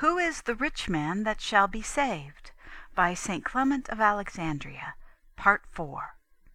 Who is the rich man that shall be saved? By St. Clement of Alexandria, Part 4.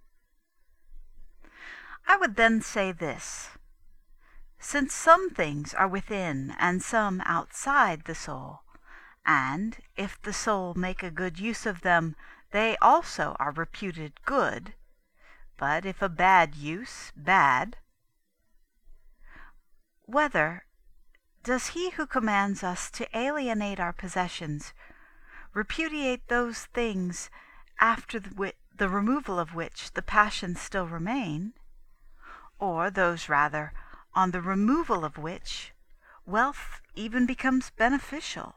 I would then say this. Since some things are within and some outside the soul, and if the soul make a good use of them, they also are reputed good, but if a bad use, bad, whether does he who commands us to alienate our possessions repudiate those things after the removal of which the passions still remain, or those rather on the removal of which wealth even becomes beneficial?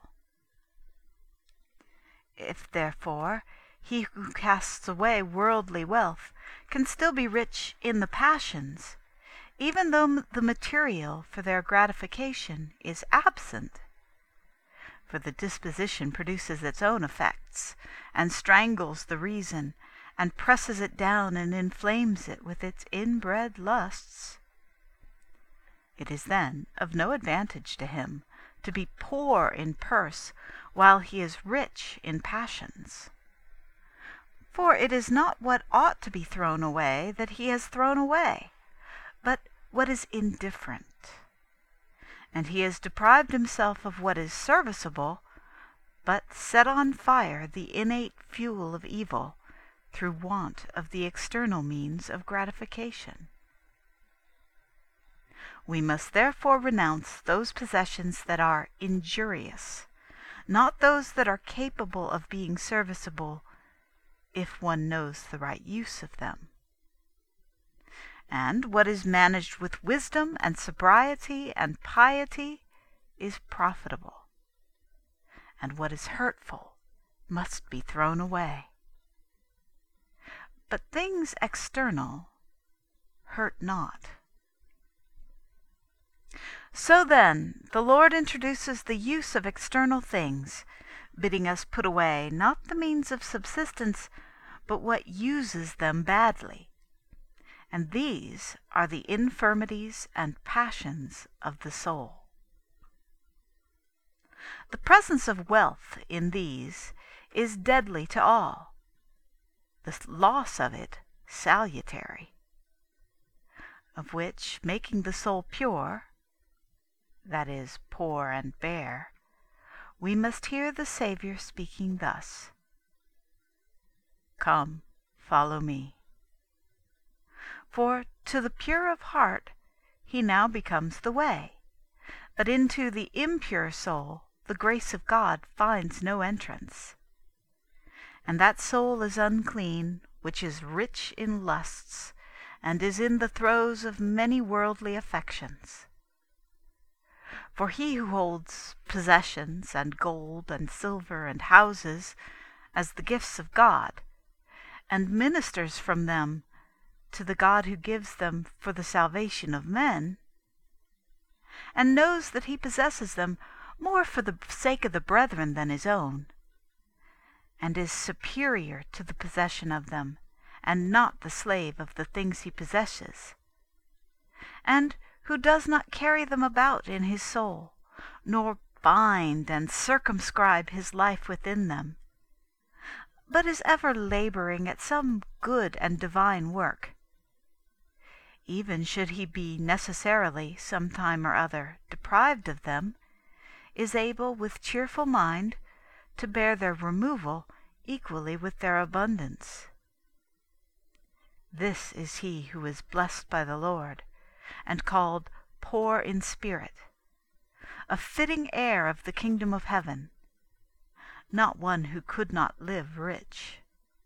If, therefore, he who casts away worldly wealth can still be rich in the passions, even though the material for their gratification is absent, for the disposition produces its own effects, and strangles the reason, and presses it down and inflames it with its inbred lusts, it is then of no advantage to him to be poor in purse while he is rich in passions. For it is not what ought to be thrown away that he has thrown away, but what is indifferent. And he has deprived himself of what is serviceable, but set on fire the innate fuel of evil through want of the external means of gratification. We must therefore renounce those possessions that are injurious, not those that are capable of being serviceable, if one knows the right use of them. And what is managed with wisdom and sobriety and piety is profitable, and what is hurtful must be thrown away. But things external hurt not. So then, the Lord introduces the use of external things, bidding us put away not the means of subsistence, but what uses them badly. And these are the infirmities and passions of the soul. The presence of wealth in these is deadly to all, the loss of it salutary, of which, making the soul pure, that is, poor and bare, we must hear the Saviour speaking thus, "Come, follow me." For to the pure of heart he now becomes the way, but into the impure soul the grace of God finds no entrance. And that soul is unclean which is rich in lusts, and is in the throes of many worldly affections. For he who holds possessions and gold and silver and houses as the gifts of God, and ministers from them to the God who gives them for the salvation of men, and knows that he possesses them more for the sake of the brethren than his own, and is superior to the possession of them, and not the slave of the things he possesses, and who does not carry them about in his soul, nor bind and circumscribe his life within them, but is ever laboring at some good and divine work, even should he be necessarily, some time or other, deprived of them, is able with cheerful mind to bear their removal equally with their abundance. This is he who is blessed by the Lord, and called poor in spirit, a fitting heir of the kingdom of heaven, not one who could not live rich.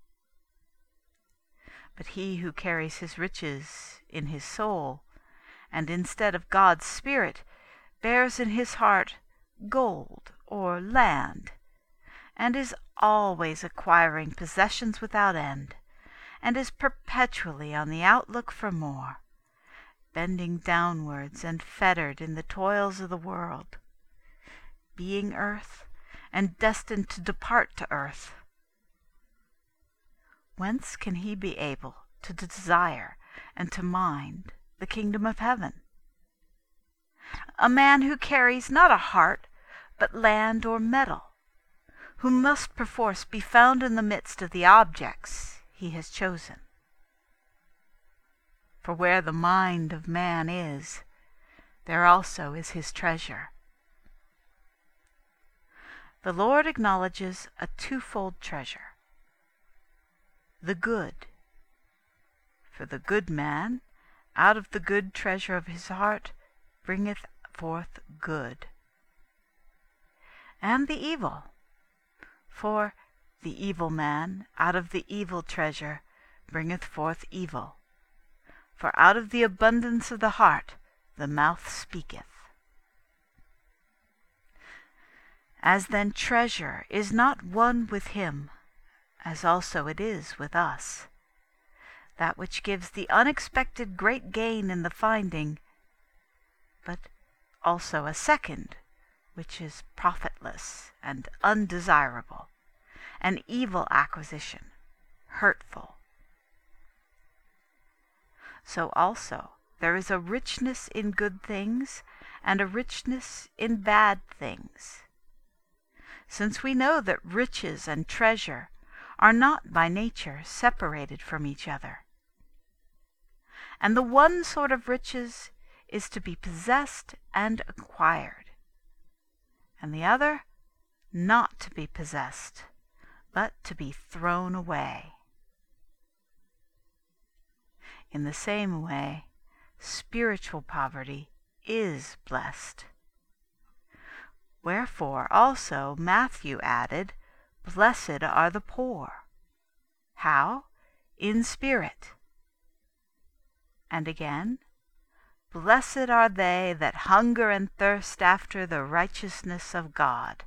But he who carries his riches in his soul, and instead of God's Spirit bears in his heart gold or land, and is always acquiring possessions without end, and is perpetually on the outlook for more, bending downwards and fettered in the toils of the world, being earth, and destined to depart to earth. Whence can he be able to desire and to mind the kingdom of heaven? A man who carries not a heart, but land or metal, who must perforce be found in the midst of the objects he has chosen. For where the mind of man is, there also is his treasure. The Lord acknowledges a twofold treasure: the good, for the good man, out of the good treasure of his heart, bringeth forth good; and the evil, for the evil man, out of the evil treasure, bringeth forth evil. For out of the abundance of the heart the mouth speaketh. As then treasure is not one with him, as also it is with us, that which gives the unexpected great gain in the finding, but also a second, which is profitless and undesirable, an evil acquisition, hurtful. So also there is a richness in good things and a richness in bad things. Since we know that riches and treasure are not by nature separated from each other. And the one sort of riches is to be possessed and acquired, and the other not to be possessed, but to be thrown away. In the same way, spiritual poverty is blessed. Wherefore also Matthew added, Blessed are the poor. How? In spirit. And again, Blessed are they that hunger and thirst after the righteousness of God.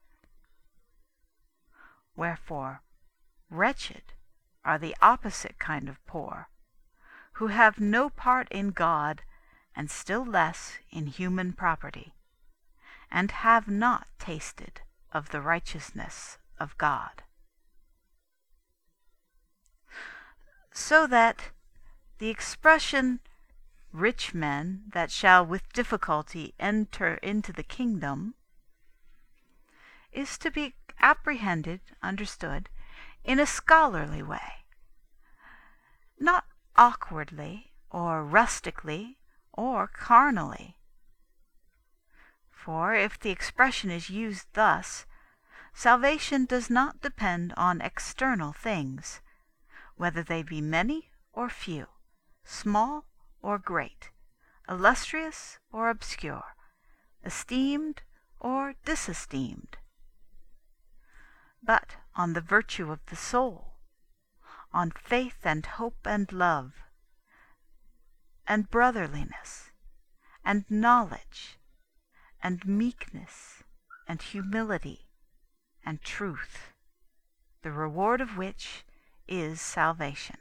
Wherefore, wretched are the opposite kind of poor, who have no part in God, and still less in human property, and have not tasted of the righteousness of God. So that the expression, rich men that shall with difficulty enter into the kingdom, is to be apprehended, understood, in a scholarly way, not awkwardly or rustically or carnally. For if the expression is used thus, salvation does not depend on external things, whether they be many or few, small or great, illustrious or obscure, esteemed or disesteemed, but on the virtue of the soul, on faith and hope and love, and brotherliness, and knowledge, and meekness, and humility, and truth, the reward of which is salvation.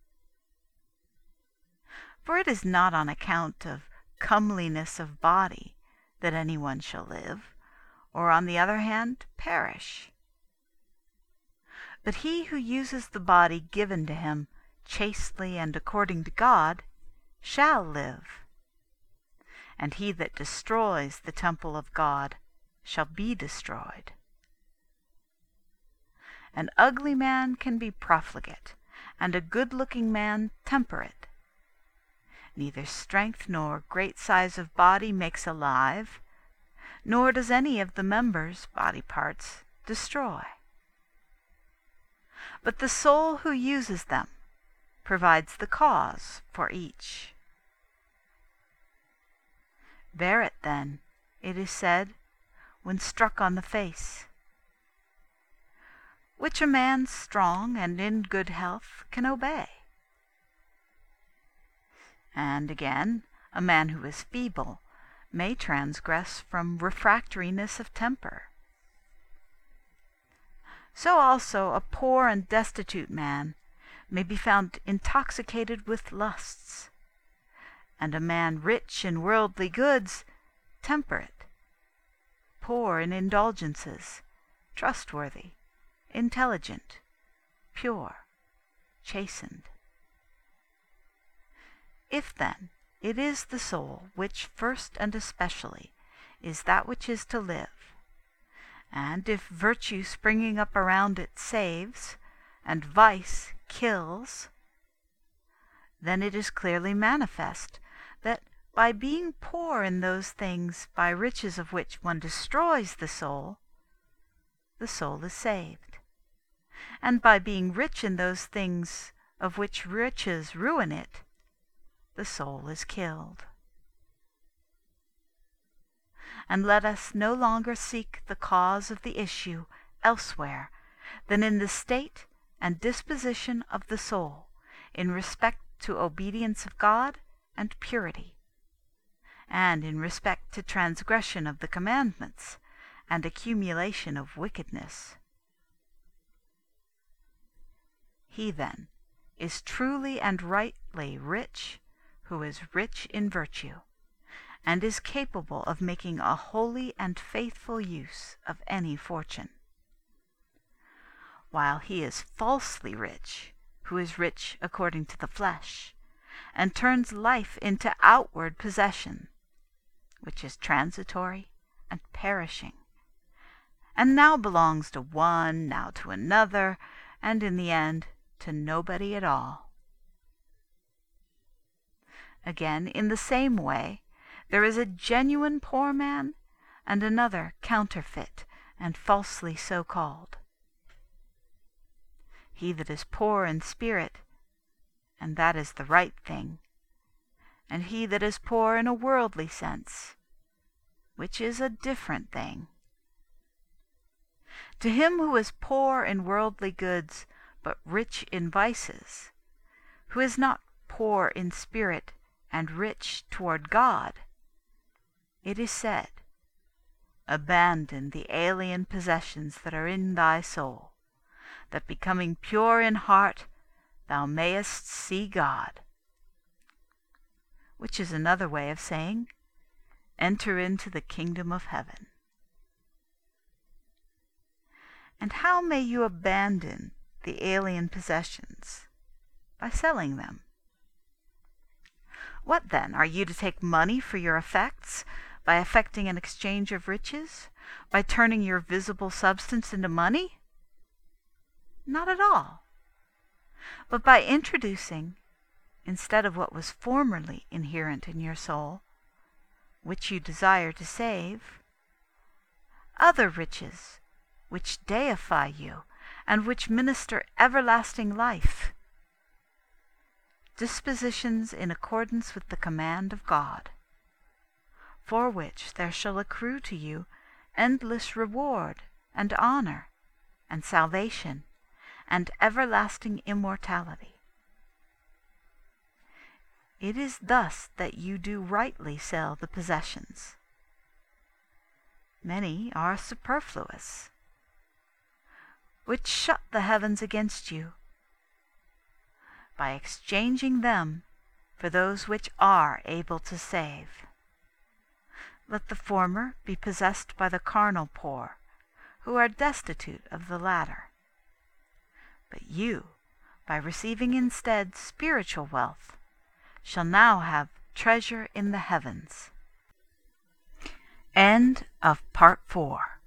For it is not on account of comeliness of body that any one shall live, or on the other hand perish. But he who uses the body given to him chastely and according to God shall live. And he that destroys the temple of God shall be destroyed. An ugly man can be profligate, and a good-looking man temperate. Neither strength nor great size of body makes alive, nor does any of the members, body parts, destroy. But the soul who uses them provides the cause for each. Bear it then, it is said, when struck on the face, which a man strong and in good health can obey. And again, a man who is feeble may transgress from refractoriness of temper. So also a poor and destitute man may be found intoxicated with lusts, and a man rich in worldly goods temperate, poor in indulgences, trustworthy, intelligent, pure, chastened. If then it is the soul which first and especially is that which is to live, And if virtue springing up around it saves, and vice kills, then it is clearly manifest that by being poor in those things by riches of which one destroys the soul is saved. And by being rich in those things of which riches ruin it, the soul is killed. And let us no longer seek the cause of the issue elsewhere than in the state and disposition of the soul in respect to obedience of God and purity, and in respect to transgression of the commandments and accumulation of wickedness. He then is truly and rightly rich who is rich in virtue, and is capable of making a holy and faithful use of any fortune, while he is falsely rich who is rich according to the flesh, and turns life into outward possession, which is transitory and perishing, and now belongs to one, now to another, and in the end to nobody at all. Again, in the same way, there is a genuine poor man and another counterfeit and falsely so called. He that is poor in spirit, and that is the right thing, and he that is poor in a worldly sense, which is a different thing. To him who is poor in worldly goods, but rich in vices, who is not poor in spirit and rich toward God, it is said, abandon the alien possessions that are in thy soul, that becoming pure in heart thou mayest see God. Which is another way of saying, enter into the kingdom of heaven. And how may you abandon the alien possessions? By selling them. What then, are you to take money for your effects, by effecting an exchange of riches, by turning your visible substance into money? Not at all, but by introducing, instead of what was formerly inherent in your soul, which you desire to save, other riches, which deify you, and which minister everlasting life, dispositions in accordance with the command of God, for which there shall accrue to you endless reward and honor and salvation and everlasting immortality. It is thus that you do rightly sell the possessions. Many are superfluous, which shut the heavens against you, by exchanging them for those which are able to save. Let the former be possessed by the carnal poor, who are destitute of the latter. But you, by receiving instead spiritual wealth, shall now have treasure in the heavens. End of Part 4.